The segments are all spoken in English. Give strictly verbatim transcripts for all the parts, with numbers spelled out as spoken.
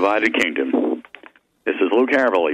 Divided Kingdom. This is Luke Haverly.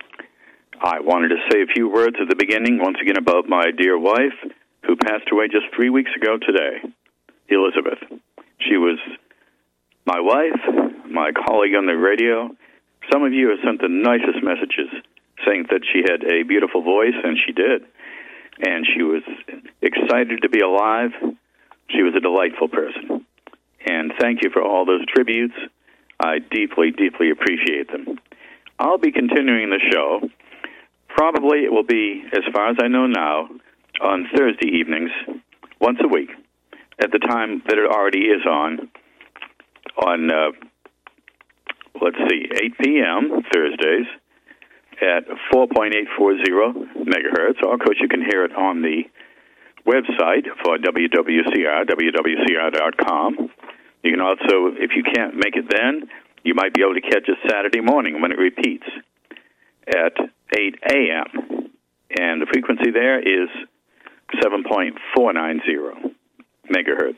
I wanted to say a few words at the beginning, once again, about my dear wife, who passed away just three weeks ago today, Elizabeth. She was my wife, my colleague on the radio. Some of you have sent the nicest messages saying that she had a beautiful voice, and she did. And she was excited to be alive. She was a delightful person. And thank you for all those tributes. I deeply, deeply appreciate them. I'll be continuing the show. Probably it will be, as far as I know now, on Thursday evenings, once a week, at the time that it already is on, on, uh, let's see, eight p.m. Thursdays at four point eight four zero megahertz. Or, of course, you can hear it on the website for W W C R, W W C R dot com. You can also, if you can't make it then, you might be able to catch it Saturday morning when it repeats at eight a.m. And the frequency there is seven point four nine zero megahertz.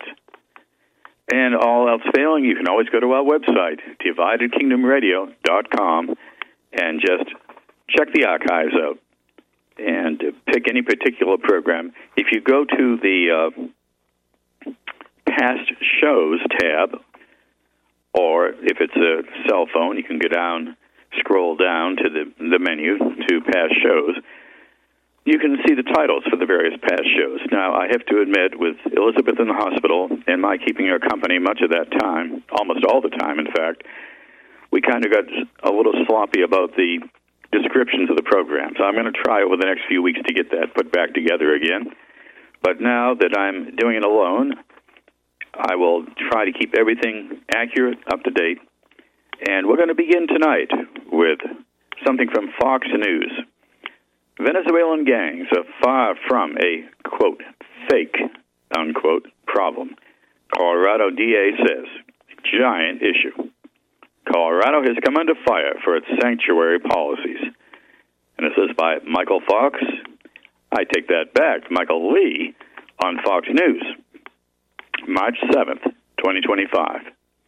And all else failing, you can always go to our website, divided kingdom radio dot com, and just check the archives out and pick any particular program. If you go to the uh, past shows tab, or if it's a cell phone, you can go down, scroll down to the, the menu to past shows. You can see the titles for the various past shows. Now, I have to admit, with Elizabeth in the hospital and my keeping her company much of that time, almost all the time, in fact, we kind of got a little sloppy about the descriptions of the program. So I'm going to try over the next few weeks to get that put back together again. But now that I'm doing it alone, I will try to keep everything accurate, up to date. And we're going to begin tonight with something from Fox News. Venezuelan gangs are far from a, quote, fake, unquote, problem. Colorado D A says, giant issue. Colorado has come under fire for its sanctuary policies. And this is by Michael Fox. I take that back. Michael Lee on Fox News. March seventh, twenty twenty-five.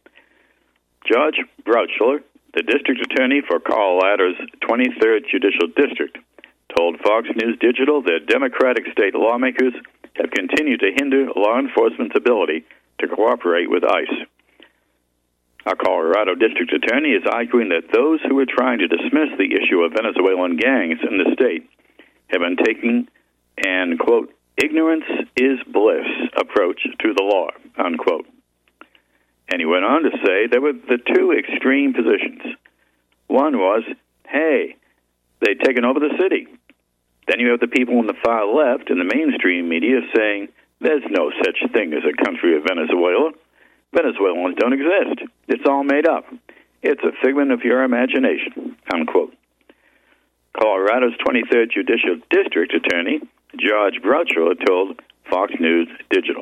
Judge Brauchler, the district attorney for Colorado's twenty-third Judicial District, told Fox News Digital that Democratic state lawmakers have continued to hinder law enforcement's ability to cooperate with ICE. Our Colorado district attorney is arguing that those who are trying to dismiss the issue of Venezuelan gangs in the state have been taking an, quote, ignorance is bliss approach to the law, unquote. And he went on to say there were the two extreme positions. One was, hey, they'd taken over the city. Then you have the people on the far left in the mainstream media saying there's no such thing as a country of Venezuela. Venezuelans don't exist. It's all made up. It's a figment of your imagination, unquote. Colorado's twenty-third Judicial District Attorney, George Brauchler, told Fox News Digital.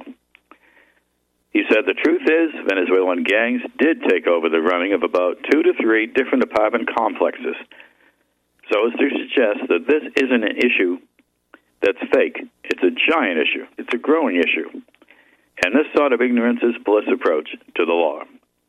He said the truth is Venezuelan gangs did take over the running of about two to three different apartment complexes. So as to suggest that this isn't an issue that's fake. It's a giant issue. It's a growing issue. And this sort of ignorance is bliss approach to the law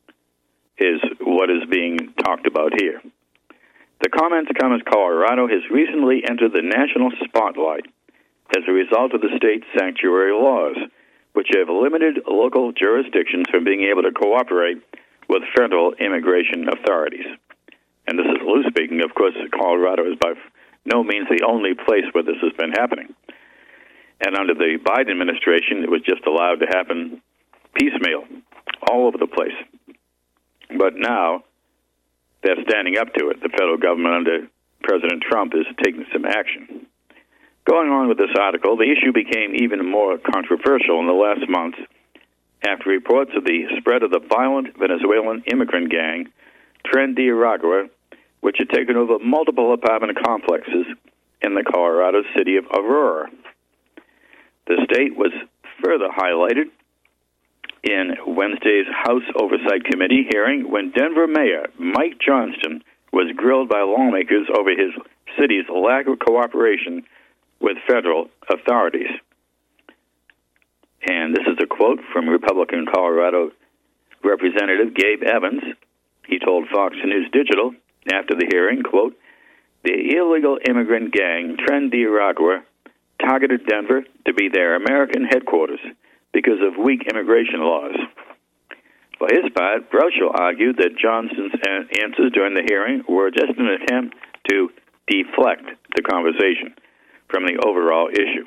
is what is being talked about here. The comments come as Colorado has recently entered the national spotlight as a result of the state's sanctuary laws, which have limited local jurisdictions from being able to cooperate with federal immigration authorities. And this is Lou speaking. Of course, Colorado is by no means the only place where this has been happening. And under the Biden administration, it was just allowed to happen piecemeal, all over the place. But now, they're standing up to it. The federal government under President Trump is taking some action. Going on with this article, the issue became even more controversial in the last month after reports of the spread of the violent Venezuelan immigrant gang, Tren de Aragua, which had taken over multiple apartment complexes in the Colorado city of Aurora. The state was further highlighted in Wednesday's House Oversight Committee hearing when Denver Mayor Mike Johnston was grilled by lawmakers over his city's lack of cooperation with federal authorities. And this is a quote from Republican Colorado Representative Gabe Evans. He told Fox News Digital after the hearing, quote, "The illegal immigrant gang Tren de Aragua targeted Denver to be their American headquarters because of weak immigration laws." For his part, Groeschel argued that Johnson's answers during the hearing were just an attempt to deflect the conversation from the overall issue.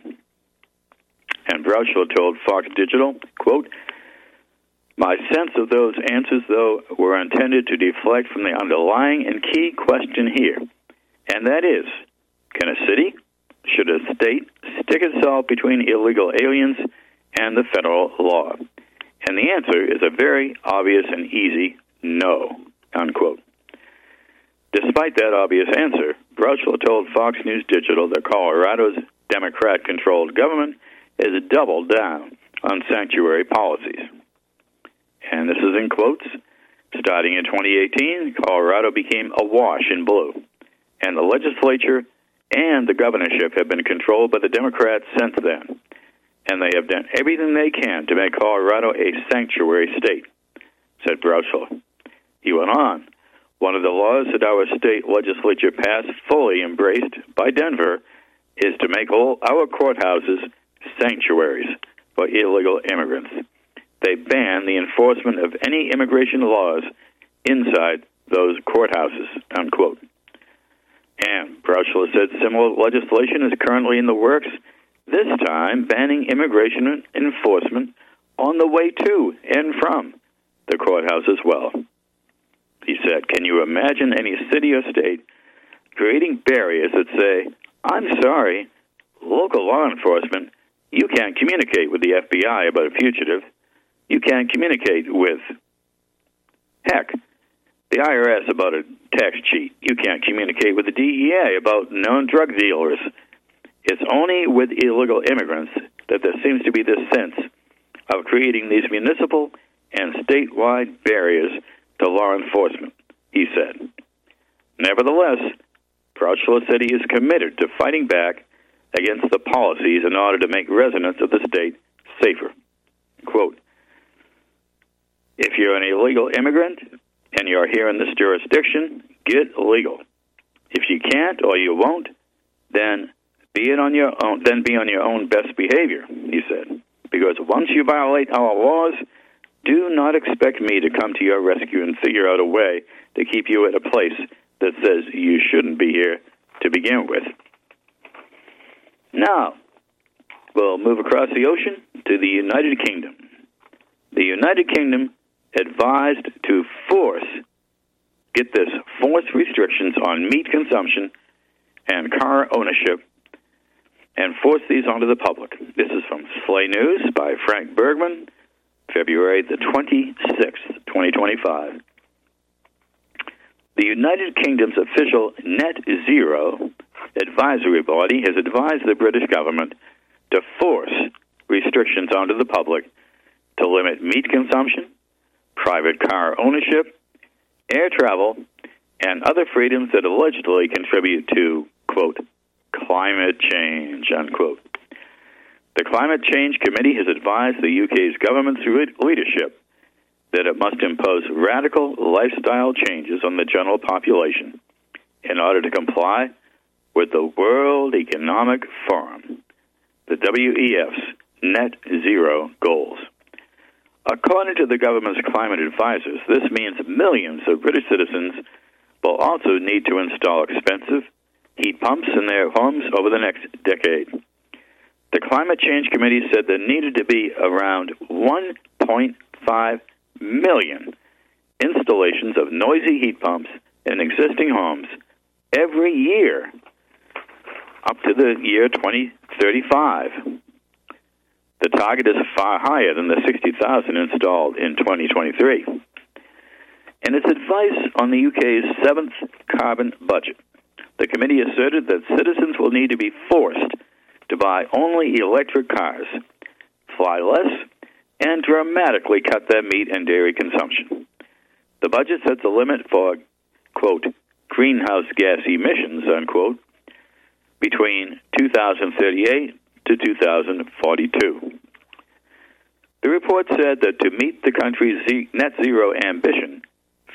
And Groeschel told Fox Digital, quote, "My sense of those answers, though, were intended to deflect from the underlying and key question here, and that is, can a city, should a state, stick itself between illegal aliens and the federal law? And the answer is a very obvious and easy no," unquote. Despite that obvious answer, Groeschel told Fox News Digital that Colorado's Democrat-controlled government has doubled down on sanctuary policies. And this is in quotes. Starting in twenty eighteen, Colorado became awash in blue, and the legislature and the governorship have been controlled by the Democrats since then. And they have done everything they can to make Colorado a sanctuary state, said Groeschel. He went on, "One of the laws that our state legislature passed, fully embraced by Denver, is to make all our courthouses sanctuaries for illegal immigrants. They ban the enforcement of any immigration laws inside those courthouses," unquote. And Groeschel said similar legislation is currently in the works, this time banning immigration enforcement on the way to and from the courthouse as well. He said, "Can you imagine any city or state creating barriers that say, 'I'm sorry, local law enforcement, you can't communicate with the F B I about a fugitive. You can't communicate with, heck, the I R S about a tax cheat. You can't communicate with the D E A about known drug dealers.' It's only with illegal immigrants that there seems to be this sense of creating these municipal and statewide barriers to law enforcement," he said. Nevertheless, Groeschel said he is committed to fighting back against the policies in order to make residents of the state safer. Quote, "If you're an illegal immigrant and you're here in this jurisdiction, get legal. If you can't or you won't, then be it on your own. Then be on your own best behavior," he said. "Because once you violate our laws, do not expect me to come to your rescue and figure out a way to keep you at a place that says you shouldn't be here to begin with." Now, we'll move across the ocean to the United Kingdom. The United Kingdom advised to force, get this, force restrictions on meat consumption and car ownership and force these onto the public. This is from Slay News by Frank Bergman, February the twenty-sixth, twenty twenty-five. The United Kingdom's official Net Zero advisory body has advised the British government to force restrictions onto the public to limit meat consumption, private car ownership, air travel, and other freedoms that allegedly contribute to, quote, climate change, unquote. The Climate Change Committee has advised the U K's government's leadership that it must impose radical lifestyle changes on the general population in order to comply with the World Economic Forum, the W E F's net zero goals. According to the government's climate advisors, this means millions of British citizens will also need to install expensive heat pumps in their homes over the next decade. The Climate Change Committee said there needed to be around one point five million installations of noisy heat pumps in existing homes every year up to the year twenty thirty-five. The target is far higher than the sixty thousand installed in twenty twenty-three. In its advice on the U K's seventh carbon budget, the committee asserted that citizens will need to be forced to buy only electric cars, fly less, and dramatically cut their meat and dairy consumption. The budget sets a limit for, quote, greenhouse gas emissions, unquote, between two thousand thirty-eight to two thousand forty-two. The report said that to meet the country's net zero ambition,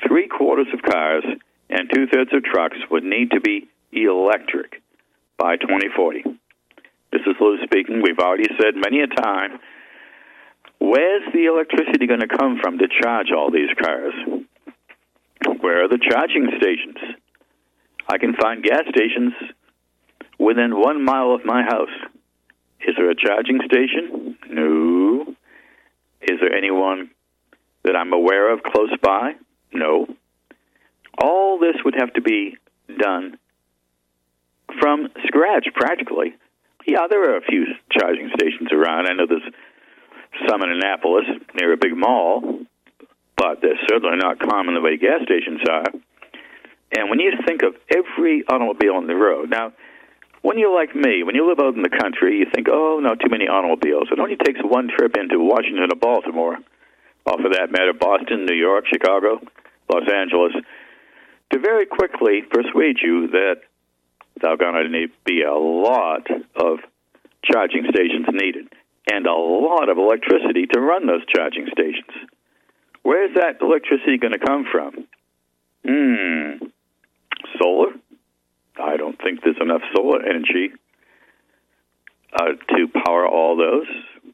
three-quarters of cars and two-thirds of trucks would need to be electric by twenty forty. This is Lou speaking. We've already said many a time, where's the electricity going to come from to charge all these cars? Where are the charging stations? I can find gas stations within one mile of my house. Is there a charging station? No. Is there anyone that I'm aware of close by? No. All this would have to be done from scratch, practically. Yeah, there are a few charging stations around. I know there's some in Annapolis near a big mall, but they're certainly not common the way gas stations are. And when you think of every automobile on the road, now, when you're like me, when you live out in the country, you think, oh, no, too many automobiles. It only takes one trip into Washington or Baltimore, or for that matter, Boston, New York, Chicago, Los Angeles, to very quickly persuade you that there's going to be a lot of charging stations needed and a lot of electricity to run those charging stations. Where's that electricity going to come from? Hmm, solar? I don't think there's enough solar energy uh, to power all those.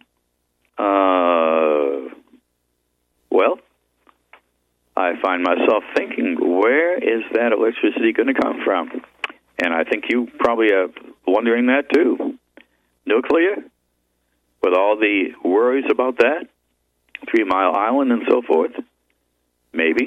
Uh, well, I find myself thinking, where is that electricity going to come from? And I think you probably are wondering that too. Nuclear? With all the worries about that? Three Mile Island and so forth? Maybe.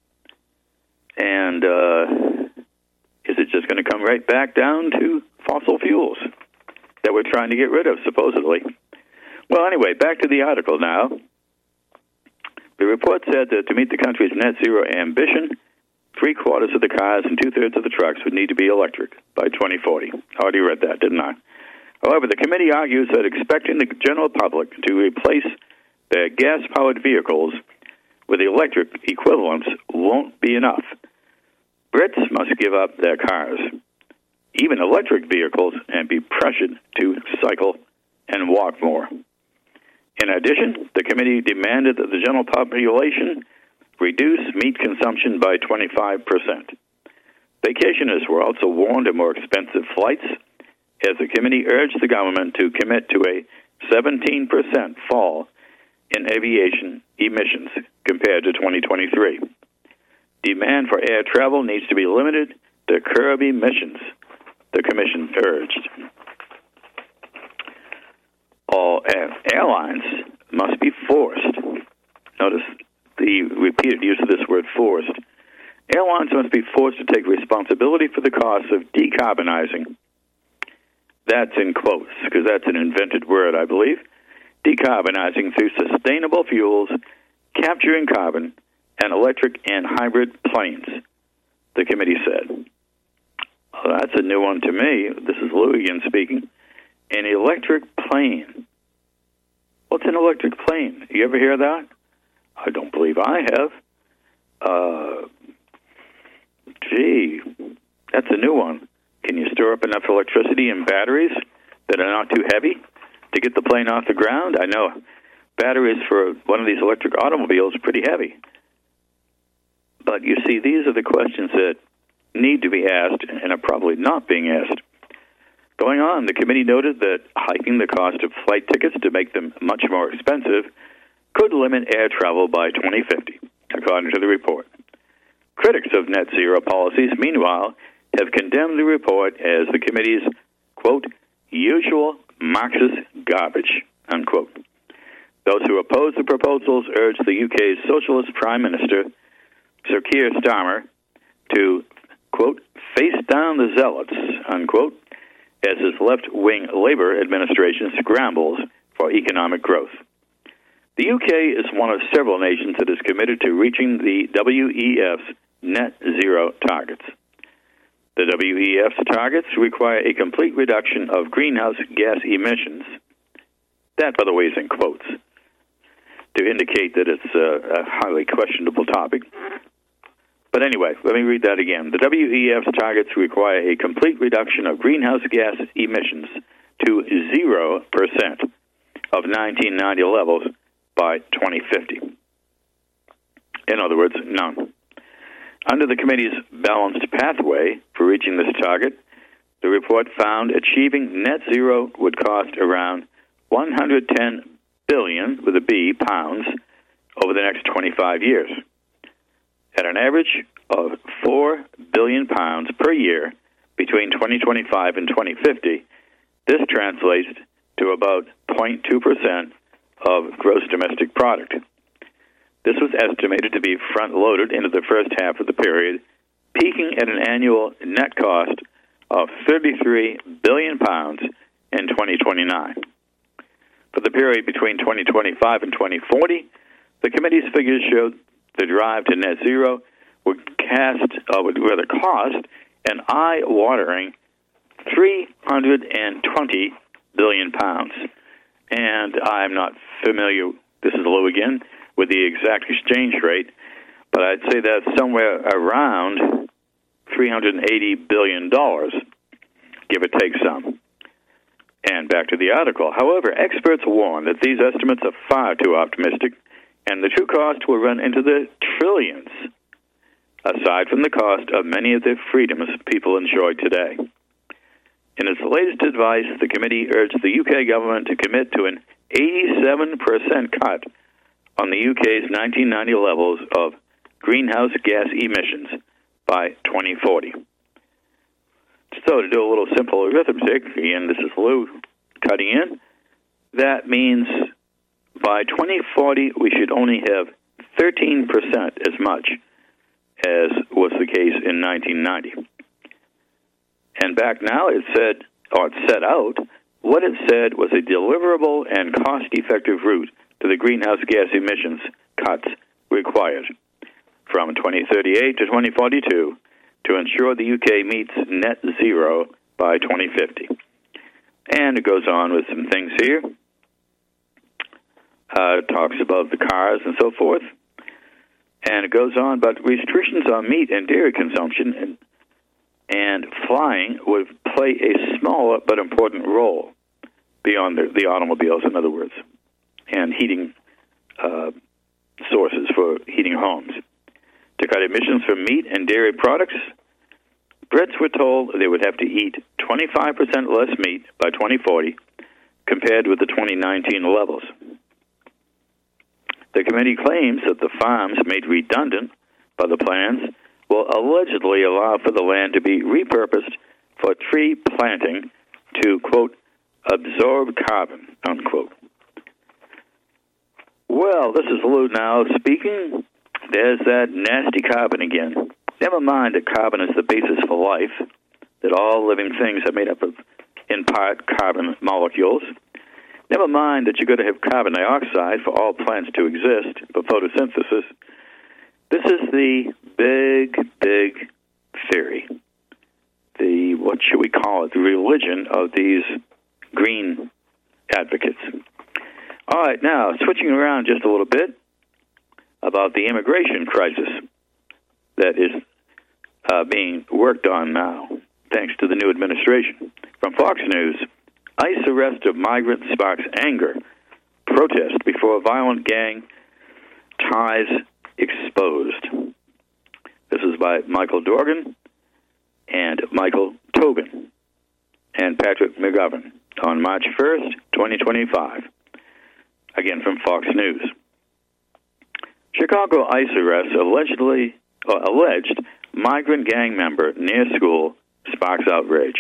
And uh, is it just going to come right back down to fossil fuels that we're trying to get rid of, supposedly? Well, anyway, back to the article now. The report said that to meet the country's net zero ambition, three-quarters of the cars and two-thirds of the trucks would need to be electric by twenty forty. I already read that, didn't I? However, the committee argues that expecting the general public to replace their gas-powered vehicles with electric equivalents won't be enough. Brits must give up their cars, even electric vehicles, and be pressured to cycle and walk more. In addition, the committee demanded that the general population reduce meat consumption by twenty-five percent. Vacationers were also warned of more expensive flights, as the committee urged the government to commit to a seventeen percent fall in aviation emissions compared to twenty twenty-three. Demand for air travel needs to be limited to curb emissions, the commission urged. All airlines must be forced. Notice the repeated use of this word, forced. Airlines must be forced to take responsibility for the costs of decarbonizing. That's in quotes, because that's an invented word, I believe. Decarbonizing through sustainable fuels, capturing carbon, and electric and hybrid planes, the committee said. Well, that's a new one to me. This is Lou again speaking. An electric plane. What's an electric plane? You ever hear that? I don't believe I have. Uh, gee, that's a new one. Can you store up enough electricity in batteries that are not too heavy to get the plane off the ground? I know batteries for one of these electric automobiles are pretty heavy. But you see, these are the questions that need to be asked and are probably not being asked. Going on, the committee noted that hiking the cost of flight tickets to make them much more expensive could limit air travel by twenty fifty, according to the report. Critics of net zero policies, meanwhile, have condemned the report as the committee's, quote, usual Marxist garbage, unquote. Those who oppose the proposals urge the U K's Socialist Prime Minister, Sir Keir Starmer, to, quote, face down the zealots, unquote, as his left-wing Labour administration scrambles for economic growth. The U K is one of several nations that is committed to reaching the W E F's net zero targets. The W E F's targets require a complete reduction of greenhouse gas emissions. That, by the way, is in quotes, to indicate that it's a, a highly questionable topic. But anyway, let me read that again. The W E F's targets require a complete reduction of greenhouse gas emissions to zero percent of nineteen ninety levels by twenty fifty. In other words, none. Under the committee's balanced pathway for reaching this target, the report found achieving net zero would cost around one hundred ten billion, with a B, pounds, over the next twenty-five years. At an average of four billion pounds per year between twenty twenty-five and twenty fifty, this translates to about zero point two percent of gross domestic product. This was estimated to be front-loaded into the first half of the period, peaking at an annual net cost of thirty-three billion pounds in twenty twenty-nine. For the period between twenty twenty-five and twenty forty, the committee's figures showed the drive to net zero would cast, uh, would rather cost an eye-watering three hundred twenty billion pounds. And I'm not familiar, this is Lou again, with the exact exchange rate, but I'd say that's somewhere around three hundred eighty billion dollars, give or take some. And back to the article. However, experts warn that these estimates are far too optimistic, and the true cost will run into the trillions, aside from the cost of many of the freedoms people enjoy today. In its latest advice, the committee urged the U K government to commit to an eighty-seven percent cut on the U K's nineteen ninety levels of greenhouse gas emissions by twenty forty. So to do a little simple arithmetic, again, this is Lou cutting in, that means by twenty forty we should only have thirteen percent as much as was the case in nineteen ninety. And back now it said, or it set out, what it said was a deliverable and cost-effective route to the greenhouse gas emissions cuts required from twenty thirty-eight to twenty forty-two to ensure the U K meets net zero by twenty fifty. And it goes on with some things here. Uh, it talks about the cars and so forth. And it goes on, but restrictions on meat and dairy consumption and, and flying would play a smaller but important role beyond the, the automobiles, in other words, and heating uh, sources for heating homes. To cut emissions from meat and dairy products, Brits were told they would have to eat twenty-five percent less meat by twenty forty compared with the twenty nineteen levels. The committee claims that the farms made redundant by the plans will allegedly allow for the land to be repurposed for tree planting to, quote, absorb carbon, unquote. Well, this is Lou now speaking. There's that nasty carbon again. Never mind that carbon is the basis for life, that all living things are made up of, in part, carbon molecules. Never mind that you're going to have carbon dioxide for all plants to exist for photosynthesis. This is the big, big theory. The, what should we call it, the religion of these green advocates. All right, now, switching around just a little bit about the immigration crisis that is uh, being worked on now, thanks to the new administration. From Fox News, ICE arrest of migrant sparks anger, protest before violent gang ties exposed. This is by Michael Dorgan and Michael Tobin and Patrick McGovern on March first, twenty twenty-five. Again, from Fox News. Chicago ICE arrest allegedly uh, alleged migrant gang member near school sparks outrage.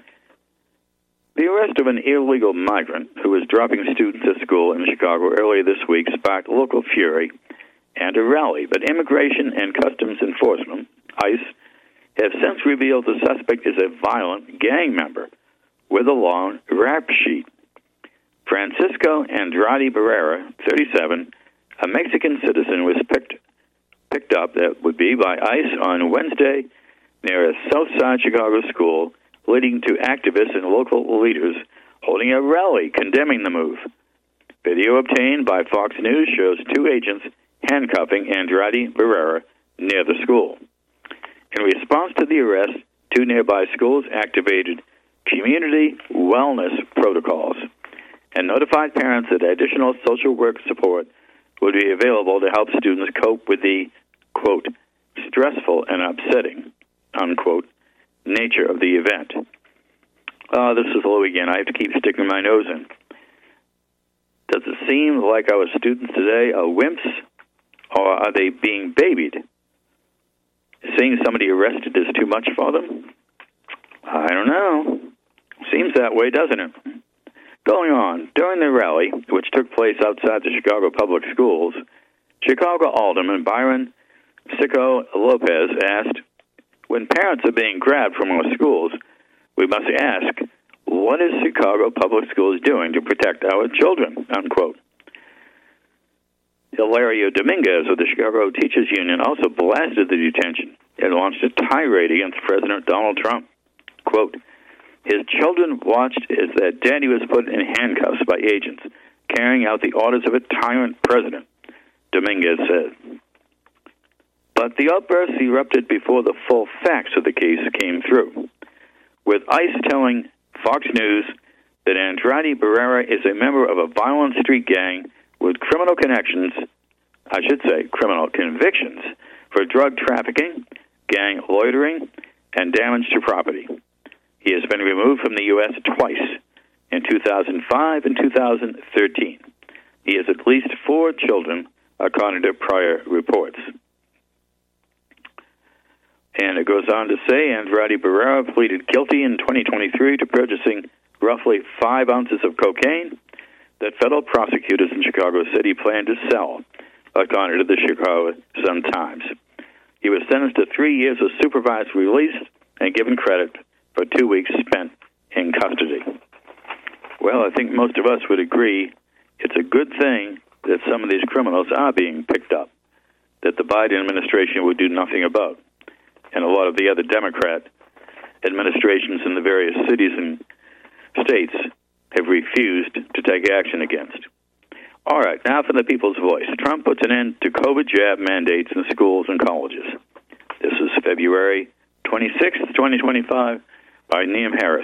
The arrest of an illegal migrant who was dropping students at school in Chicago earlier this week sparked local fury and a rally, but Immigration and Customs Enforcement, ICE, have since revealed the suspect is a violent gang member with a long rap sheet. Francisco Andrade Barrera, thirty-seven, a Mexican citizen, was picked picked up, that would be, by ICE on Wednesday near a Southside Chicago school, leading to activists and local leaders holding a rally condemning the move. Video obtained by Fox News shows two agents handcuffing Andrade Barrera near the school. In response to the arrest, two nearby schools activated community wellness protocols and notified parents that additional social work support would be available to help students cope with the, quote, stressful, and upsetting, unquote, nature of the event. Oh, this is Lou again. I have to keep sticking my nose in. Does it seem like our students today are wimps, or are they being babied? Seeing somebody arrested is too much for them? I don't know. Seems that way, doesn't it? Going on, during the rally, which took place outside the Chicago Public Schools, Chicago Alderman Byron Sicko Lopez asked, when parents are being grabbed from our schools, we must ask, what is Chicago Public Schools doing to protect our children, unquote. Hilario Dominguez of the Chicago Teachers Union also blasted the detention and launched a tirade against President Donald Trump. Quote, his children watched as their daddy was put in handcuffs by agents, carrying out the orders of a tyrant president, Dominguez said. But the outburst erupted before the full facts of the case came through, with ICE telling Fox News that Andrade Barrera is a member of a violent street gang with criminal connections, I should say criminal convictions, for drug trafficking, gang loitering, and damage to property. He has been removed from the U S twice, in two thousand five and two thousand thirteen. He has at least four children, according to prior reports. And it goes on to say Andrade Barrera pleaded guilty in twenty twenty-three to purchasing roughly five ounces of cocaine that federal prosecutors in Chicago City plan to sell, according to the Chicago Sun-Times. He was sentenced to three years of supervised release and given credit for two weeks spent in custody. Well, I think most of us would agree it's a good thing that some of these criminals are being picked up, that the Biden administration would do nothing about, and a lot of the other Democrat administrations in the various cities and states have refused to take action against. All right, now for the people's voice. Trump puts an end to COVID jab mandates in schools and colleges. This is February twenty-sixth, twenty twenty-five, by Neam Harris.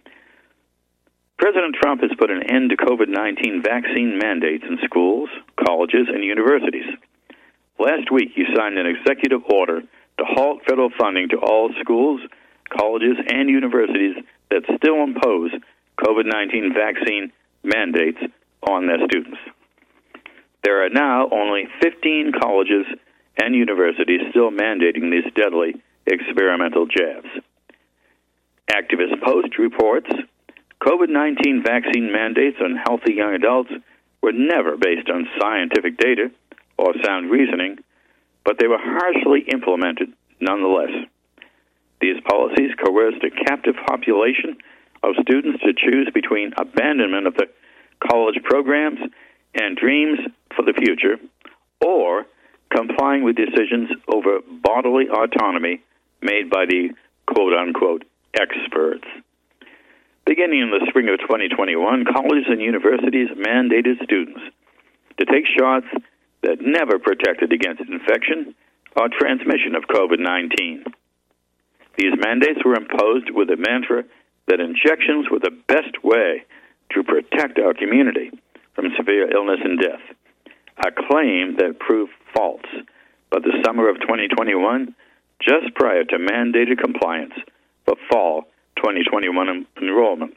President Trump has put an end to COVID nineteen vaccine mandates in schools, colleges, and universities. Last week, he signed an executive order to halt federal funding to all schools, colleges, and universities that still impose COVID nineteen vaccine mandates on their students. There are now only fifteen colleges and universities still mandating these deadly experimental jabs. Activist Post reports COVID nineteen vaccine mandates on healthy young adults were never based on scientific data or sound reasoning, but they were harshly implemented nonetheless. These policies coerced a captive population of students to choose between abandonment of the college programs and dreams for the future, or complying with decisions over bodily autonomy made by the quote-unquote experts. Beginning in the spring of twenty twenty-one, colleges and universities mandated students to take shots that never protected against infection or transmission of COVID nineteen. These mandates were imposed with a mantra that injections were the best way to protect our community from severe illness and death, a claim that proved false by the summer of twenty twenty-one, just prior to mandated compliance for fall twenty twenty-one en- enrollment.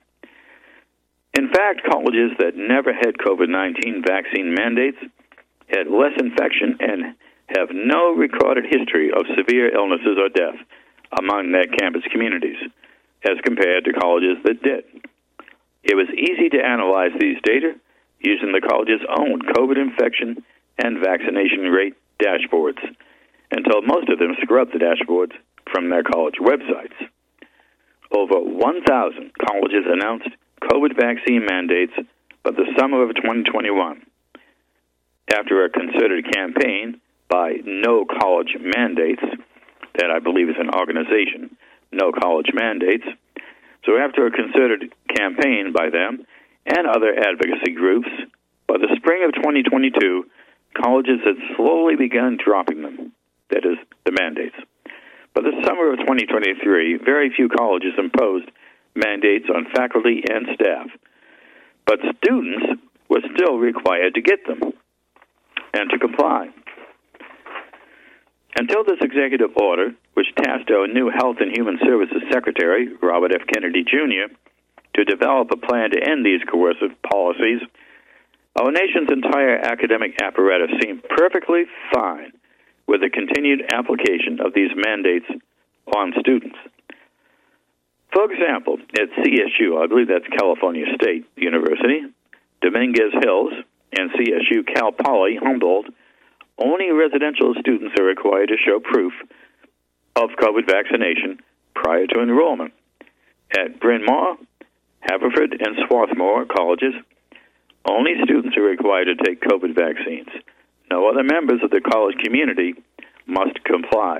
In fact, colleges that never had COVID nineteen vaccine mandates had less infection and have no recorded history of severe illnesses or death among their campus communities, as compared to colleges that did. It was easy to analyze these data using the college's own COVID infection and vaccination rate dashboards, until most of them scrubbed the dashboards from their college websites. Over one thousand colleges announced COVID vaccine mandates by the summer of twenty twenty-one. After a concerted campaign by No College Mandates, that I believe is an organization, No College Mandates, so after a concerted campaign by them and other advocacy groups, by the spring of twenty twenty-two, colleges had slowly begun dropping them, that is, the mandates. By the summer of twenty twenty-three, very few colleges imposed mandates on faculty and staff, but students were still required to get them and to comply. Until this executive order, which tasked our new Health and Human Services Secretary, Robert F. Kennedy, Junior, to develop a plan to end these coercive policies, our nation's entire academic apparatus seemed perfectly fine with the continued application of these mandates on students. For example, at C S U, I believe that's California State University, Dominguez Hills, and C S U Cal Poly Humboldt, only residential students are required to show proof of COVID vaccination prior to enrollment. At Bryn Mawr, Haverford, and Swarthmore colleges, only students are required to take COVID vaccines. No other members of the college community must comply.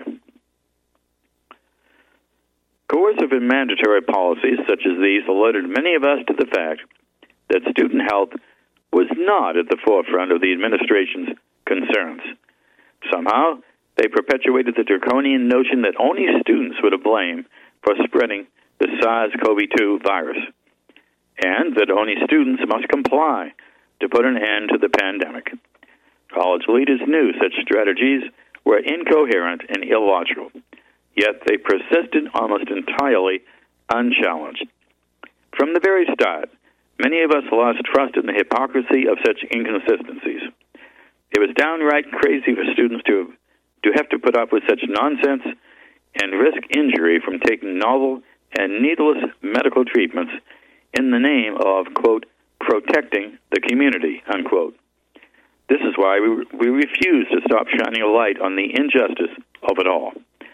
Coercive and mandatory policies such as these alerted many of us to the fact that student health was not at the forefront of the administration's concerns. Somehow, they perpetuated the draconian notion that only students were to blame for spreading the SARS C o V two virus, and that only students must comply to put an end to the pandemic. College leaders knew such strategies were incoherent and illogical, yet they persisted almost entirely unchallenged. From the very start, many of us lost trust in the hypocrisy of such inconsistencies. It was downright crazy for students to, to have to put up with such nonsense and risk injury from taking novel and needless medical treatments in the name of, quote, protecting the community, unquote. This is why we, we refuse to stop shining a light on the injustice of it all.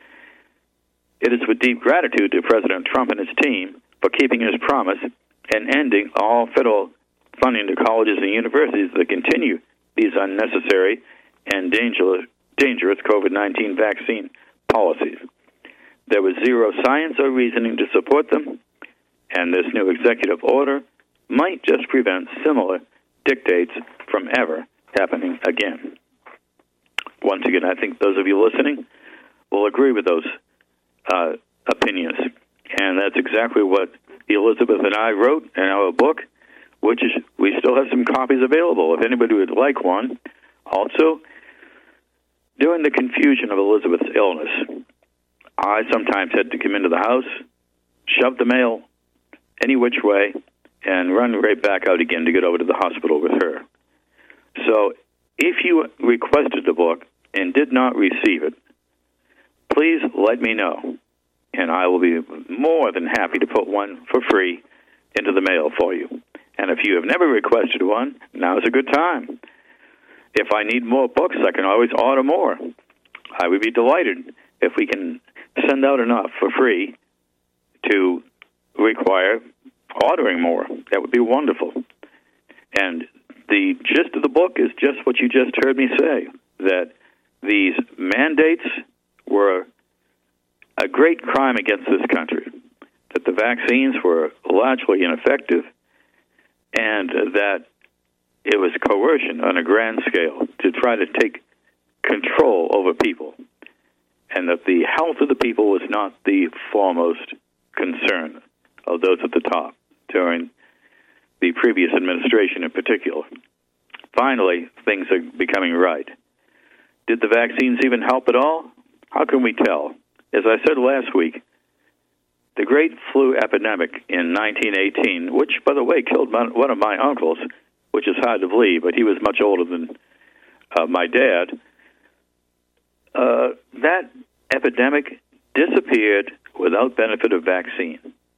It is with deep gratitude to President Trump and his team for keeping his promise and ending all federal funding to colleges and universities that continue these unnecessary and dangerous, dangerous COVID nineteen vaccine policies. There was zero science or reasoning to support them, and this new executive order might just prevent similar dictates from ever happening again. Once again, I think those of you listening will agree with those uh, opinions, and that's exactly what Elizabeth and I wrote in our book, which is, we still have some copies available if anybody would like one. Also, during the confusion of Elizabeth's illness, I sometimes had to come into the house, shove the mail any which way, and run right back out again to get over to the hospital with her. So if you requested the book and did not receive it, please let me know, and I will be more than happy to put one for free into the mail for you. And if you have never requested one, now is a good time. If I need more books, I can always order more. I would be delighted if we can send out enough for free to require ordering more. That would be wonderful. And the gist of the book is just what you just heard me say, that these mandates were a great crime against this country, that the vaccines were largely ineffective, and that it was coercion on a grand scale to try to take control over people, and that the health of the people was not the foremost concern of those at the top during the previous administration in particular. Finally, things are becoming right. Did the vaccines even help at all? How can we tell? As I said last week, the great flu epidemic in nineteen eighteen, which, by the way, killed my, one of my uncles, which is hard to believe, but he was much older than uh, my dad, uh, that epidemic disappeared without benefit of vaccine.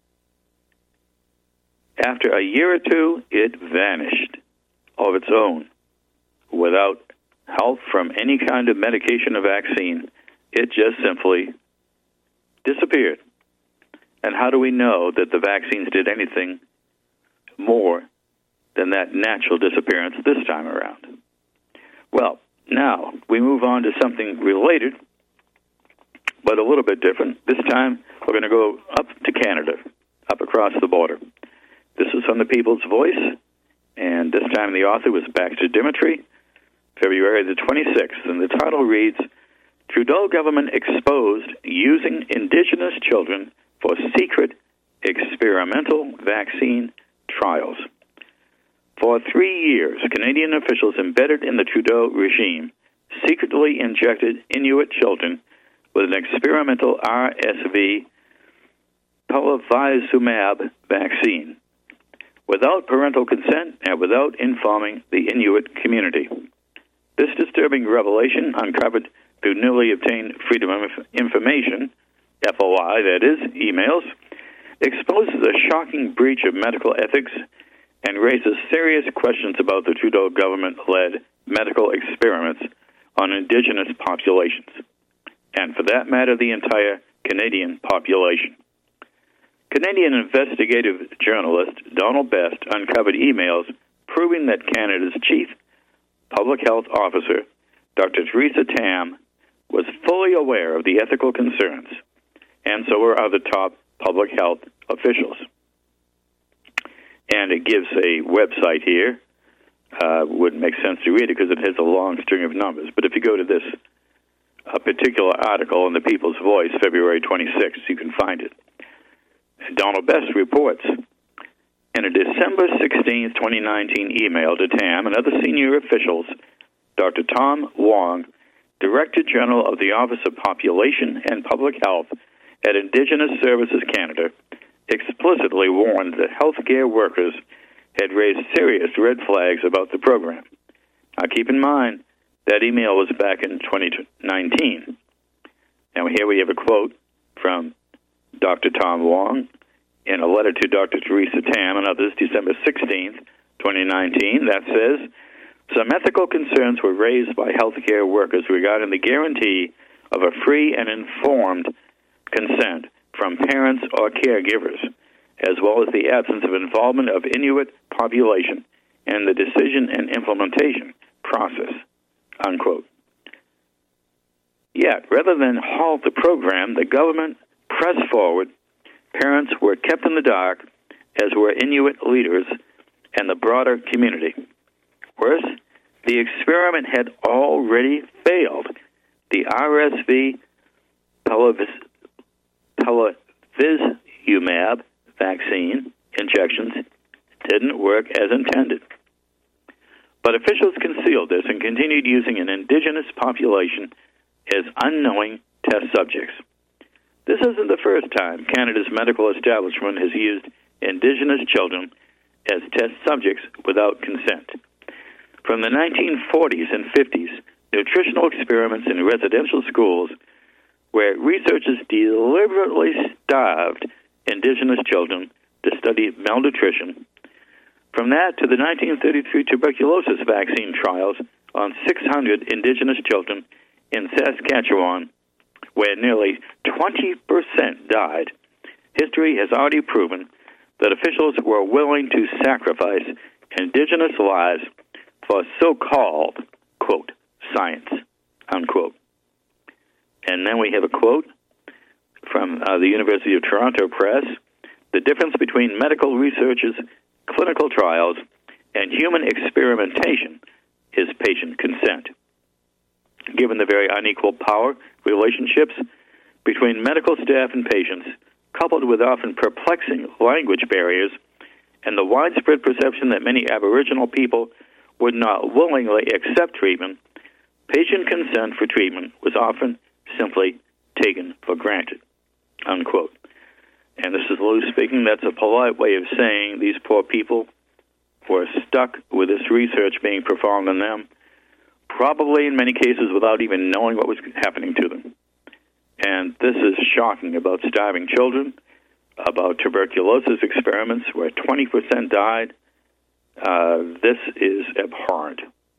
After a year or two, it vanished of its own without help from any kind of medication or vaccine. It just simply disappeared. And how do we know that the vaccines did anything more than that natural disappearance this time around? Well, now we move on to something related, but a little bit different. This time we're going to go up to Canada, up across the border. This is from the People's Voice, and this time the author was Baxter Dimitri, February the twenty-sixth, and the title reads, Trudeau government exposed using Indigenous children for secret experimental vaccine trials. For three years, Canadian officials embedded in the Trudeau regime secretly injected Inuit children with an experimental R S V palivizumab vaccine without parental consent and without informing the Inuit community. This disturbing revelation, uncovered through newly obtained Freedom of Information, F O I, that is, emails, exposes a shocking breach of medical ethics and raises serious questions about the Trudeau government-led medical experiments on Indigenous populations, and for that matter, the entire Canadian population. Canadian investigative journalist Donald Best uncovered emails proving that Canada's chief public health officer, Doctor Theresa Tam, was fully aware of the ethical concerns, and so were other top public health officials. And it gives a website here. Uh, wouldn't make sense to read it because it has a long string of numbers. But if you go to this uh, particular article in the People's Voice, February twenty-sixth, you can find it. Donald Best reports, in a December sixteenth, twenty nineteen email to Tam and other senior officials, Doctor Tom Wong, Director General of the Office of Population and Public Health at Indigenous Services Canada, explicitly warned that healthcare workers had raised serious red flags about the program. Now, keep in mind, that email was back in twenty nineteen. Now, here we have a quote from Doctor Tom Wong in a letter to Doctor Theresa Tam and others, December sixteenth, twenty nineteen, that says, some ethical concerns were raised by healthcare workers regarding the guarantee of a free and informed consent from parents or caregivers, as well as the absence of involvement of Inuit population in the decision and implementation process, unquote. Yet, rather than halt the program, the government pressed forward. Parents were kept in the dark, as were Inuit leaders and the broader community. Worse, the experiment had already failed. The R S V palivizumab vaccine injections didn't work as intended. But officials concealed this and continued using an Indigenous population as unknowing test subjects. This isn't the first time Canada's medical establishment has used Indigenous children as test subjects without consent. From the nineteen forties and fifties, nutritional experiments in residential schools where researchers deliberately starved Indigenous children to study malnutrition. From that to the nineteen thirty-three tuberculosis vaccine trials on six hundred Indigenous children in Saskatchewan, where nearly twenty percent died, history has already proven that officials were willing to sacrifice Indigenous lives for so-called, quote, science, unquote. And then we have a quote from uh, the University of Toronto Press. The difference between medical researchers, clinical trials, and human experimentation is patient consent. Given the very unequal power relationships between medical staff and patients, coupled with often perplexing language barriers, and the widespread perception that many Aboriginal people would not willingly accept treatment, patient consent for treatment was often simply taken for granted, unquote. And this is Lou speaking. That's a polite way of saying these poor people were stuck with this research being performed on them, probably in many cases without even knowing what was happening to them. And this is shocking about starving children, about tuberculosis experiments where twenty percent died. Uh, this is abhorrent.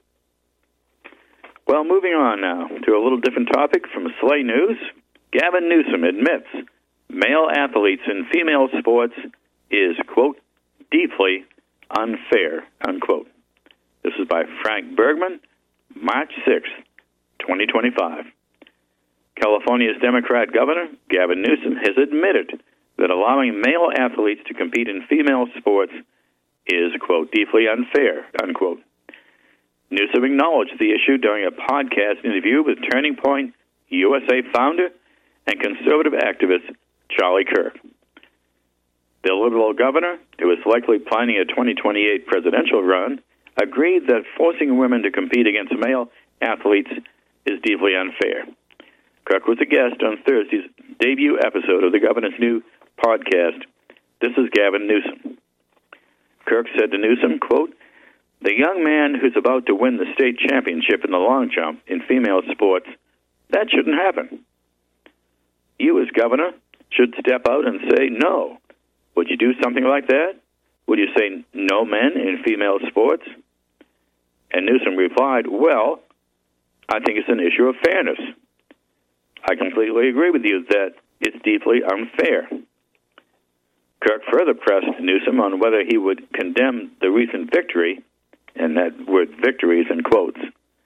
Well, moving on now to a little different topic from Slay News. Gavin Newsom admits male athletes in female sports is, quote, deeply unfair, unquote. This is by Frank Bergman, March sixth, twenty twenty-five. California's Democrat governor, Gavin Newsom, has admitted that allowing male athletes to compete in female sports is, quote, deeply unfair, unquote. Newsom acknowledged the issue during a podcast interview with Turning Point U S A founder and conservative activist Charlie Kirk. The liberal governor, who is likely planning a twenty twenty-eight presidential run, agreed that forcing women to compete against male athletes is deeply unfair. Kirk was a guest on Thursday's debut episode of the governor's new podcast, This is Gavin Newsom. Kirk said to Newsom, quote, "The young man who's about to win the state championship in the long jump in female sports, that shouldn't happen. You as governor should step out and say no. Would you do something like that? Would you say no men in female sports?" And Newsom replied, "Well, I think it's an issue of fairness. I completely agree with you that it's deeply unfair." Kirk further pressed Newsom on whether he would condemn the recent victory, and that word victory is in quotes,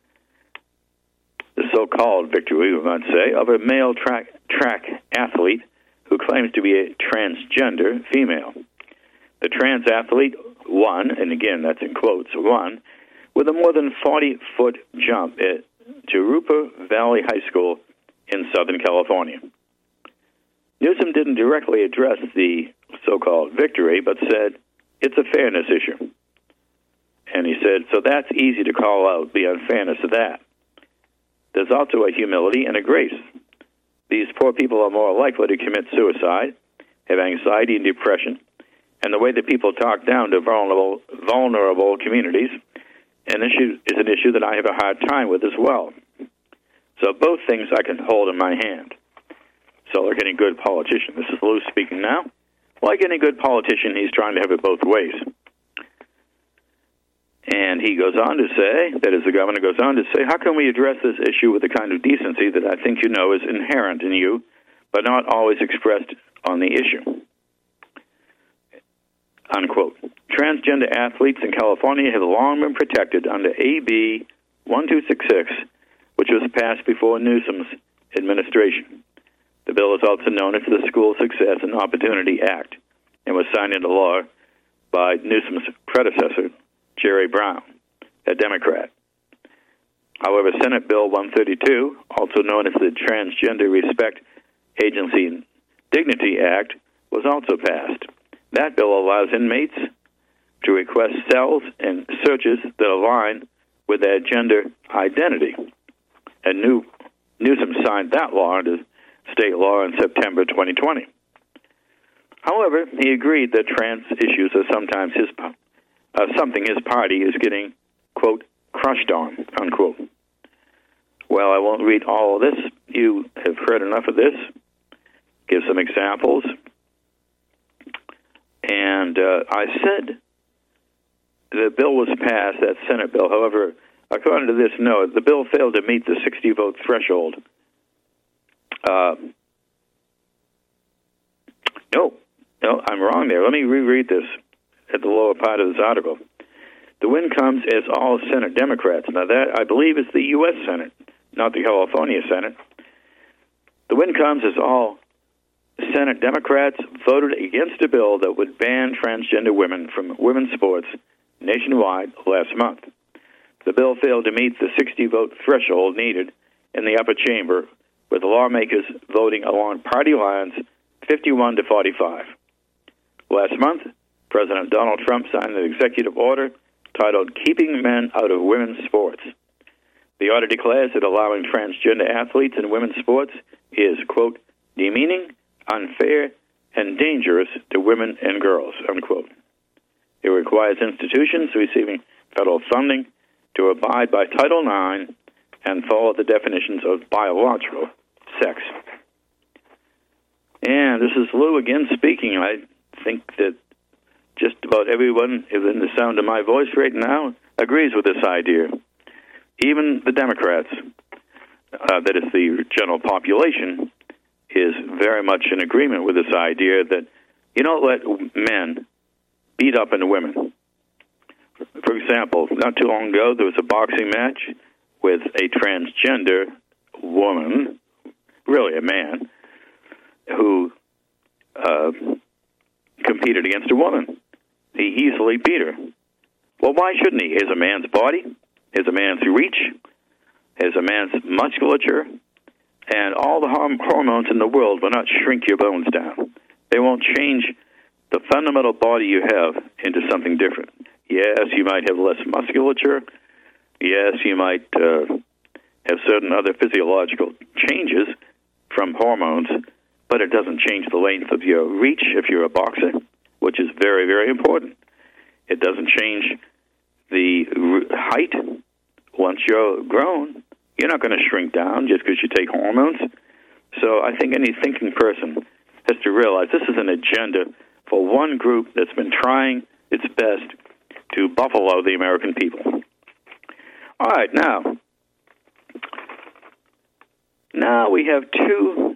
the so-called victory, we might say, of a male track, track athlete who claims to be a transgender female. The trans athlete won, and again, that's in quotes, won, with a more than forty-foot jump at Jurupa Valley High School in Southern California. Newsom didn't directly address the so-called victory, but said, it's a fairness issue. And he said, so that's easy to call out, the unfairness of that. There's also a humility and a grace. These poor people are more likely to commit suicide, have anxiety and depression, and the way that people talk down to vulnerable, vulnerable communities, an issue is an issue that I have a hard time with as well. So both things I can hold in my hand. So like any good politician, this is Lou speaking now. Like any good politician, he's trying to have it both ways. And he goes on to say, that is, the governor goes on to say, how can we address this issue with the kind of decency that I think you know is inherent in you, but not always expressed on the issue? Unquote. Transgender athletes in California have long been protected under A B one two six six, which was passed before Newsom's administration. The bill is also known as the School Success and Opportunity Act and was signed into law by Newsom's predecessor, Jerry Brown, a Democrat. However, Senate Bill one thirty-two, also known as the Transgender Respect Agency and Dignity Act, was also passed. That bill allows inmates to request cells and searches that align with their gender identity. And New, Newsom signed that law into state law in September twenty twenty. However, he agreed that trans issues are sometimes his uh, something his party is getting, quote, crushed on, unquote. Well, I won't read all of this. You have heard enough of this. Give some examples. And uh, I said the bill was passed, that Senate bill. However, according to this note, the bill failed to meet the sixty-vote threshold. Uh, no, no, I'm wrong there. Let me reread this at the lower part of this article. The win comes as all Senate Democrats. Now that, I believe, is the U S Senate, not the California Senate. The win comes as all Senate Democrats voted against a bill that would ban transgender women from women's sports nationwide last month. The bill failed to meet the sixty-vote threshold needed in the upper chamber, with lawmakers voting along party lines fifty-one to forty-five. Last month, President Donald Trump signed an executive order titled Keeping Men Out of Women's Sports. The order declares that allowing transgender athletes in women's sports is, quote, demeaning, unfair, and dangerous to women and girls, unquote. It requires institutions receiving federal funding to abide by Title nine and follow the definitions of biological sex. And this is Lou again speaking. I think that just about everyone within the sound of my voice right now agrees with this idea. Even the Democrats, uh, that is the general population, is very much in agreement with this idea that you don't let men beat up on women. For example, not too long ago, there was a boxing match with a transgender woman, really a man, who uh, competed against a woman. He easily beat her. Well, why shouldn't he? He has a man's body, has a man's reach, has a man's musculature, and all the hormones in the world will not shrink your bones down. They won't change the fundamental body you have into something different. Yes, you might have less musculature. Yes, you might uh, have certain other physiological changes from hormones, but it doesn't change the length of your reach if you're a boxer, which is very, very important. It doesn't change the r- height. Once you're grown, you're not going to shrink down just because you take hormones. So I think any thinking person has to realize this is an agenda for one group that's been trying its best to buffalo the American people. All right, now, now we have two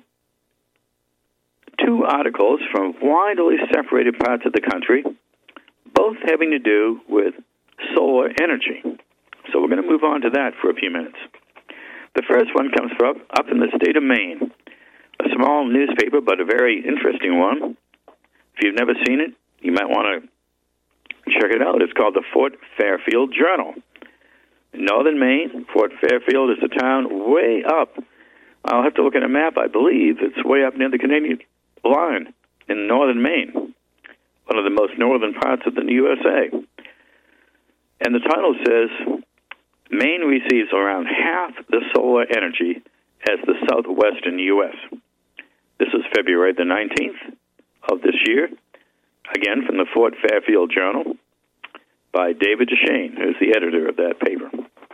two articles from widely separated parts of the country, both having to do with solar energy. So we're going to move on to that for a few minutes. The first one comes from up in the state of Maine, a small newspaper, but a very interesting one. If you've never seen it, you might want to check it out. It's called the Fort Fairfield Journal. In northern Maine, Fort Fairfield is a town way up. I'll have to look at a map. I believe it's way up near the Canadian line in northern Maine, one of the most northern parts of the U S A. And the title says, Maine receives around half the solar energy as the southwestern U S. This is February the nineteenth of this year, again from the Fort Fairfield Journal, by David Duchesne, who's the editor of that paper.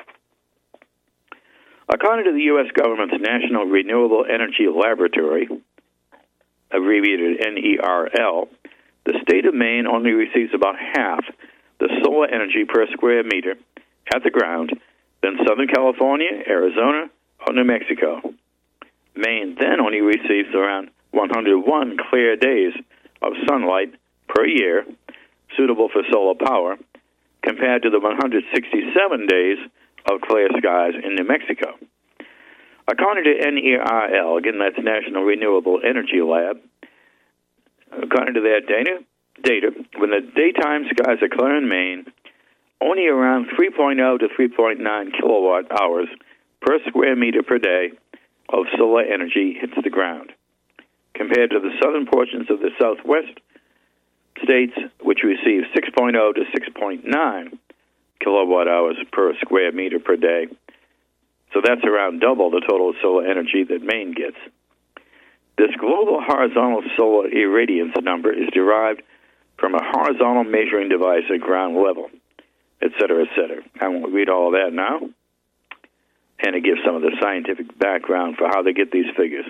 According to the U S government's National Renewable Energy Laboratory, abbreviated N E R L, the state of Maine only receives about half the solar energy per square meter at the ground than Southern California, Arizona, or New Mexico. Maine then only receives around one hundred one clear days of sunlight per year suitable for solar power, compared to the one hundred sixty-seven days of clear skies in New Mexico. According to N E R L, again, that's National Renewable Energy Lab, according to their data, data, when the daytime skies are clear in Maine, only around three point oh to three point nine kilowatt hours per square meter per day of solar energy hits the ground, compared to the southern portions of the southwest states, which receive six point oh to six point nine kilowatt hours per square meter per day. So that's around double the total solar energy that Maine gets. This global horizontal solar irradiance number is derived from a horizontal measuring device at ground level, et cetera, et cetera. I won't read all of that now. And it gives some of the scientific background for how they get these figures.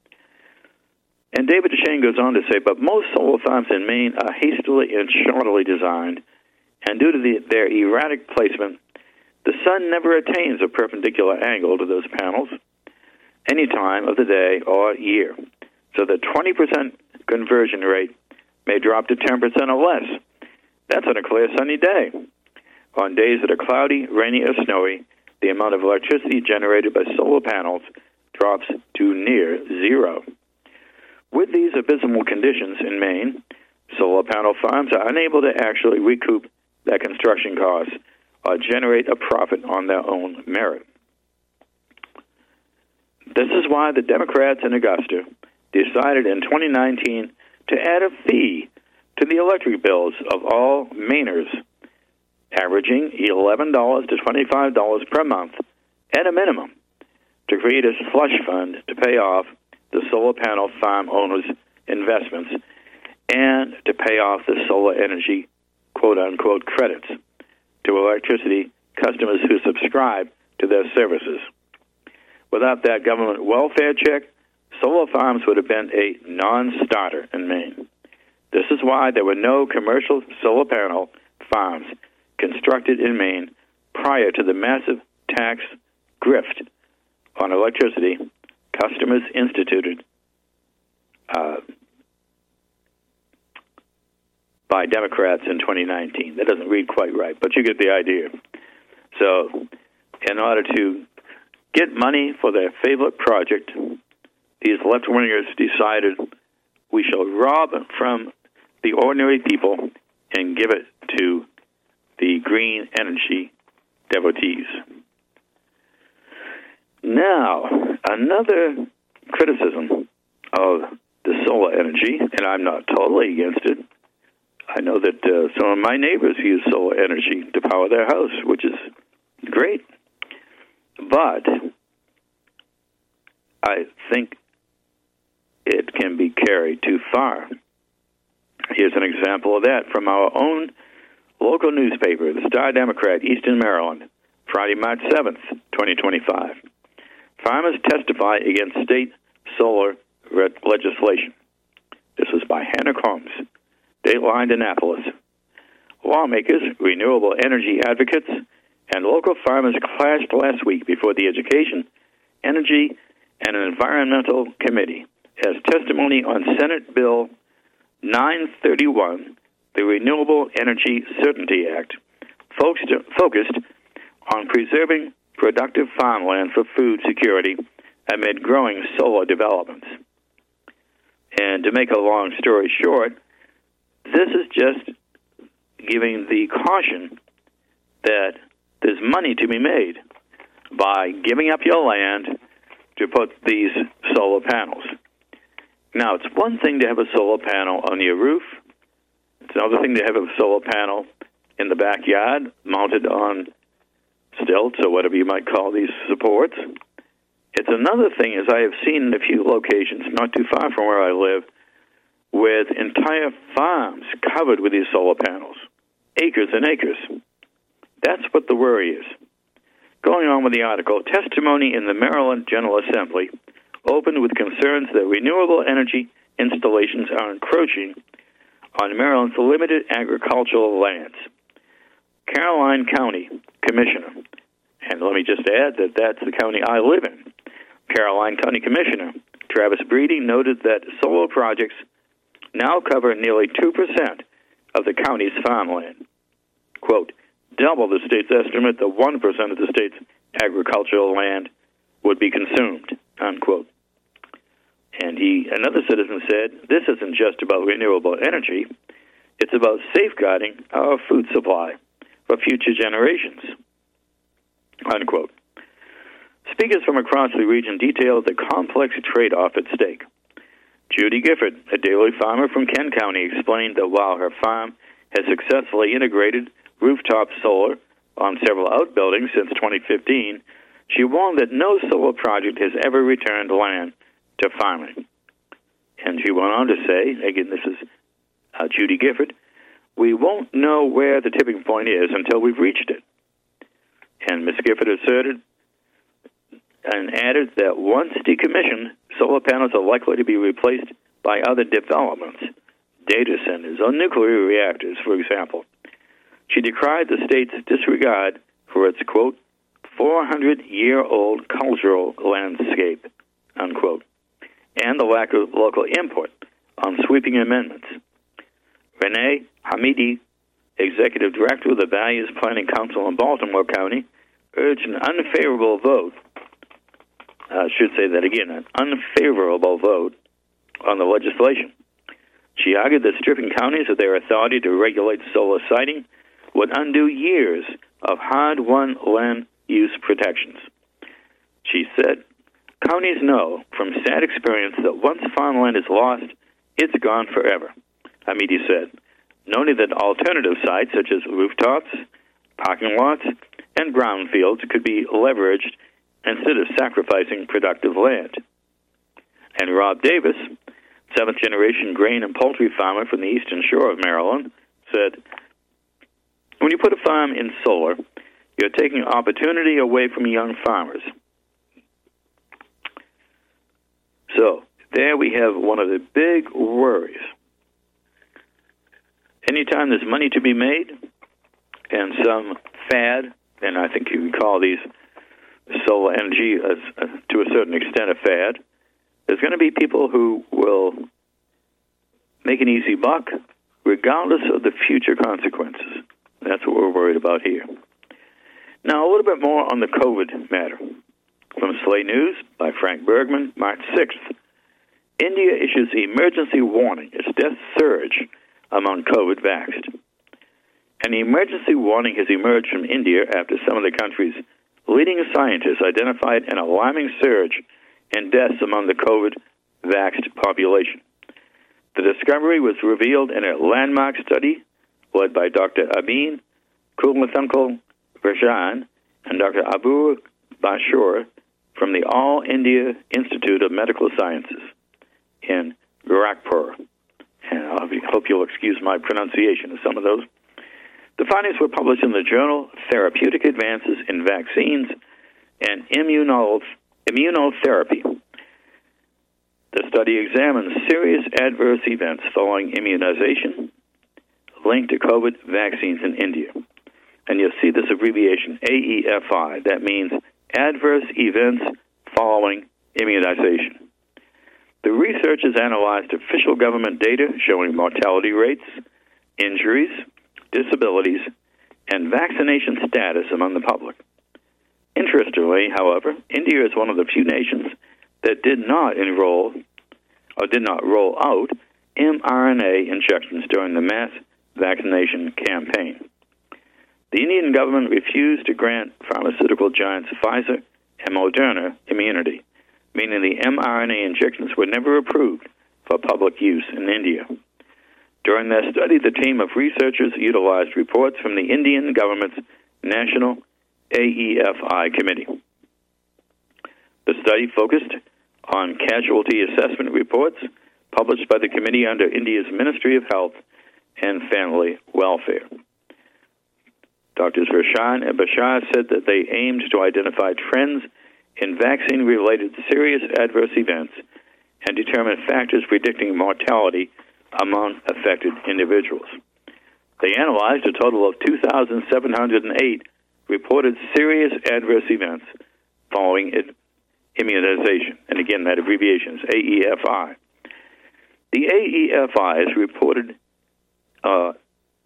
And David Duchesne goes on to say, but most solar farms in Maine are hastily and shoddily designed, and due to the, their erratic placement, the sun never attains a perpendicular angle to those panels any time of the day or year, so the twenty percent conversion rate may drop to ten percent or less. That's on a clear sunny day. On days that are cloudy, rainy, or snowy, the amount of electricity generated by solar panels drops to near zero. With these abysmal conditions in Maine, solar panel farms are unable to actually recoup their construction costs or generate a profit on their own merit. This is why the Democrats in Augusta decided in twenty nineteen to add a fee to the electric bills of all Mainers, averaging eleven dollars to twenty-five dollars per month at a minimum, to create a slush fund to pay off the solar panel farm owners' investments and to pay off the solar energy quote-unquote credits to electricity customers who subscribe to their services. Without that government welfare check, solar farms would have been a non-starter in Maine. This is why there were no commercial solar panel farms constructed in Maine prior to the massive tax grift on electricity customers instituted uh, by Democrats in twenty nineteen. That doesn't read quite right, but you get the idea. So in order to get money for their favorite project, these left-wingers decided we shall rob from the ordinary people and give it to the green energy devotees. Now, another criticism of the solar energy, and I'm not totally against it. I know that uh, some of my neighbors use solar energy to power their house, which is great. But I think it can be carried too far. Here's an example of that from our own local newspaper, the Star Democrat, Eastern Maryland, Friday, March seventh, twenty twenty-five. Farmers testify against state solar re- legislation. This was by Hannah Combs, Dateline Annapolis. Lawmakers, renewable energy advocates, and local farmers clashed last week before the Education, Energy, and Environmental Committee as testimony on Senate Bill nine thirty-one, the Renewable Energy Certainty Act, focused on preserving productive farmland for food security amid growing solar developments. And to make a long story short, this is just giving the caution that there's money to be made by giving up your land to put these solar panels. Now, it's one thing to have a solar panel on your roof. It's another thing to have a solar panel in the backyard mounted on stilts or whatever you might call these supports. It's another thing, as I have seen in a few locations not too far from where I live, with entire farms covered with these solar panels, acres and acres. That's what the worry is. Going on with the article, testimony in the Maryland General Assembly opened with concerns that renewable energy installations are encroaching on Maryland's limited agricultural lands. Caroline County Commissioner, and let me just add that that's the county I live in, Caroline County Commissioner Travis Breedy noted that solar projects now cover nearly two percent of the county's farmland. Quote, double the state's estimate that one percent of the state's agricultural land would be consumed, unquote. And he, another citizen said, this isn't just about renewable energy, it's about safeguarding our food supply for future generations, unquote. Speakers from across the region detailed the complex trade-off at stake. Judy Gifford, a daily farmer from Kent County, explained that while her farm has successfully integrated rooftop solar on several outbuildings since twenty fifteen, she warned that no solar project has ever returned land to farming. And she went on to say, again, this is uh, Judy Gifford, we won't know where the tipping point is until we've reached it. And Miz Gifford asserted and added that once decommissioned, solar panels are likely to be replaced by other developments, data centers or nuclear reactors, for example. She decried the state's disregard for its, quote, four hundred year old cultural landscape, unquote, and the lack of local input on sweeping amendments. Renee Hamidi, executive director of the Values Planning Council in Baltimore County, urged an unfavorable vote, I should say that again, an unfavorable vote on the legislation. She argued that stripping counties of their authority to regulate solar siting would undo years of hard-won land use protections. She said, counties know from sad experience that once farmland is lost, it's gone forever, Hamidi said, noting that alternative sites such as rooftops, parking lots, and brownfields could be leveraged instead of sacrificing productive land. And Rob Davis, seventh-generation grain and poultry farmer from the eastern shore of Maryland, said, when you put a farm in solar, you're taking opportunity away from young farmers. So there we have one of the big worries. Anytime there's money to be made and some fad, and I think you can call these solar energy as, uh, to a certain extent a fad, there's going to be people who will make an easy buck regardless of the future consequences. That's what we're worried about here. Now, a little bit more on the COVID matter. From Slate News by Frank Bergman, March sixth. India issues emergency warning as deaths surge among COVID vaxxed. An emergency warning has emerged from India after some of the country's leading scientists identified an alarming surge in deaths among the COVID vaxxed population. The discovery was revealed in a landmark study led by Doctor Abhin Kulmathankal Rajan and Doctor Abu Bashur from the All India Institute of Medical Sciences in Gorakhpur. And I hope you'll excuse my pronunciation of some of those. The findings were published in the journal Therapeutic Advances in Vaccines and Immuno- Immunotherapy. The study examines serious adverse events following immunization linked to COVID vaccines in India. And you'll see this abbreviation, A E F I. That means adverse events following immunization. The researchers analyzed official government data showing mortality rates, injuries, disabilities, and vaccination status among the public. Interestingly, however, India is one of the few nations that did not enroll or did not roll out mRNA injections during the mass vaccination campaign. The Indian government refused to grant pharmaceutical giants Pfizer and Moderna immunity, meaning the mRNA injections were never approved for public use in India. During their study, the team of researchers utilized reports from the Indian government's National A E F I Committee. The study focused on casualty assessment reports published by the committee under India's Ministry of Health and Family Welfare. Doctors Roshan and Bashar said that they aimed to identify trends in vaccine-related serious adverse events and determine factors predicting mortality among affected individuals. They analyzed a total of two thousand seven hundred eight reported serious adverse events following immunization. And again, that abbreviation is A E F I. The A E F Is reported, uh,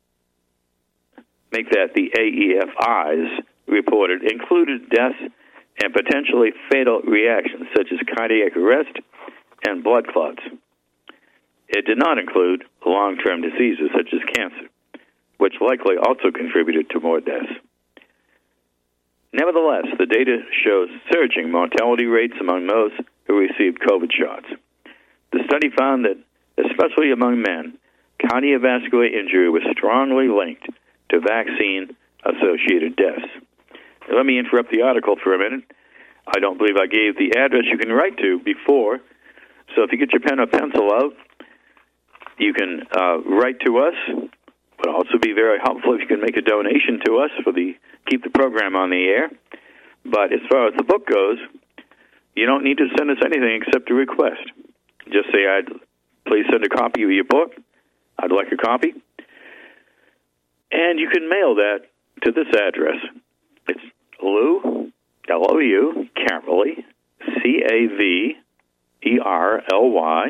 make that the A E F Is reported included deaths and potentially fatal reactions such as cardiac arrest and blood clots. It did not include long-term diseases such as cancer, which likely also contributed to more deaths. Nevertheless, the data shows surging mortality rates among those who received COVID shots. The study found that, especially among men, cardiovascular injury was strongly linked to vaccine-associated deaths. Now, let me interrupt the article for a minute. I don't believe I gave the address you can write to before, so if you get your pen or pencil out, you can uh, write to us. It would also be very helpful if you can make a donation to us for the keep the program on the air. But as far as the book goes, you don't need to send us anything except a request. Just say, I'd please send a copy of your book. I'd like a copy. And you can mail that to this address. It's Lou, L O U, Caverly, C A V E R L Y,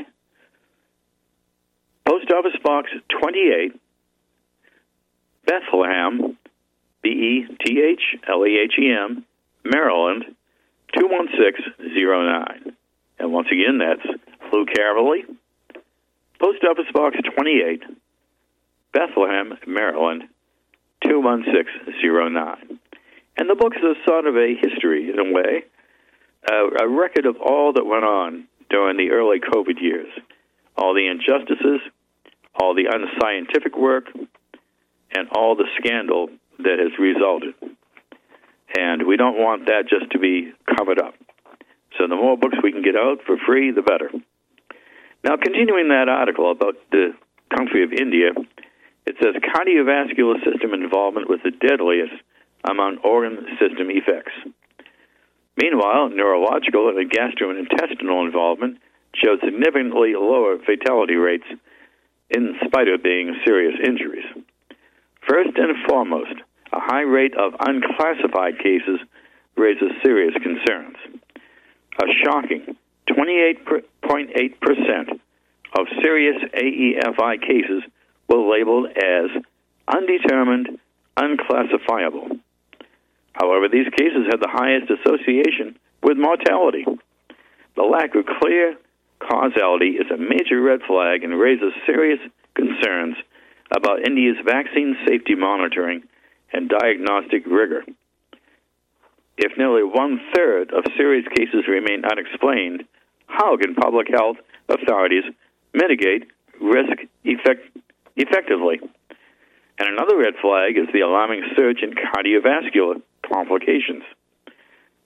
Post Office Box twenty-eight, Bethlehem, B E T H L E H E M, Maryland, two one six zero nine. And once again, that's Lou Caverly, Post Office Box twenty-eight, Bethlehem, Maryland, two one six zero nine. And the book is a sort of a history, in a way, uh, a record of all that went on during the early COVID years, all the injustices, all the unscientific work, and all the scandal that has resulted. And we don't want that just to be covered up. So the more books we can get out for free, the better. Now, continuing that article about the country of India, it says cardiovascular system involvement was the deadliest among organ system effects. Meanwhile, neurological and gastrointestinal involvement showed significantly lower fatality rates in spite of being serious injuries. First and foremost, a high rate of unclassified cases raises serious concerns. A shocking twenty-eight point eight percent of serious A E F I cases were labeled as undetermined, unclassifiable. However, these cases had the highest association with mortality. The lack of clear causality is a major red flag and raises serious concerns about India's vaccine safety monitoring and diagnostic rigor. If nearly one-third of serious cases remain unexplained, how can public health authorities mitigate risk effect- effectively? And another red flag is the alarming surge in cardiovascular complications.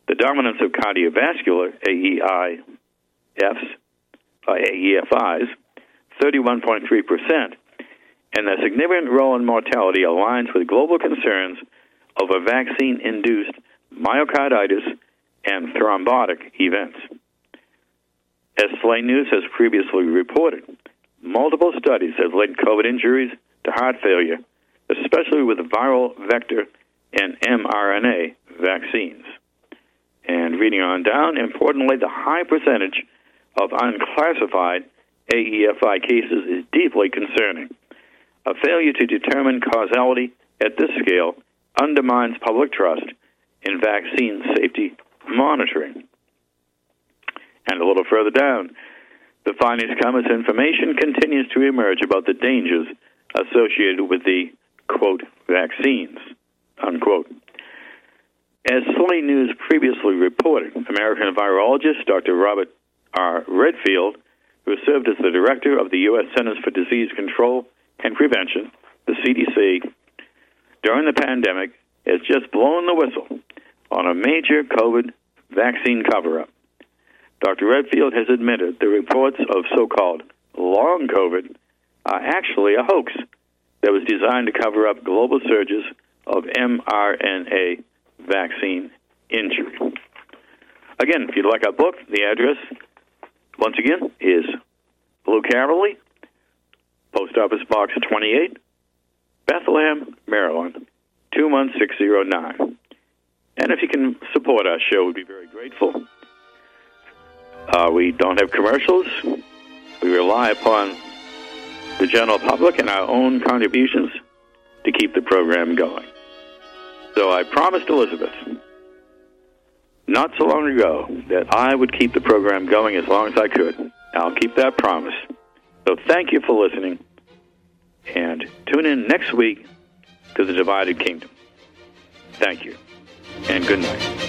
the dominance of cardiovascular A E I Fs, uh, A E F Is, thirty-one point three percent, and the significant role in mortality aligns with global concerns of a vaccine-induced myocarditis and thrombotic events. As Slate News has previously reported, multiple studies have linked COVID injuries to heart failure, especially with viral vector and mRNA vaccines. And reading on down, importantly, the high percentage of unclassified A E F I cases is deeply concerning. A failure to determine causality at this scale undermines public trust in vaccine safety monitoring. And a little further down, the findings come as information continues to emerge about the dangers associated with the, quote, vaccines, unquote. As Slate News previously reported, American virologist Doctor Robert R. Redfield, who served as the director of the U S Centers for Disease Control and Prevention, the C D C, during the pandemic, has just blown the whistle on a major COVID vaccine cover-up. Doctor Redfield has admitted the reports of so-called long COVID are actually a hoax that was designed to cover up global surges of mRNA vaccine injury. Again, if you'd like our book, the address, once again, is Blue Cavalry, Post Office Box twenty-eight, Bethlehem, Maryland, two one six zero nine. And if you can support our show, we'd be very grateful. Uh, we don't have commercials. We rely upon the general public and our own contributions to keep the program going. So I promised Elizabeth not so long ago that I would keep the program going as long as I could. I'll keep that promise. So thank you for listening, and tune in next week to The Divided Kingdom. Thank you, and good night.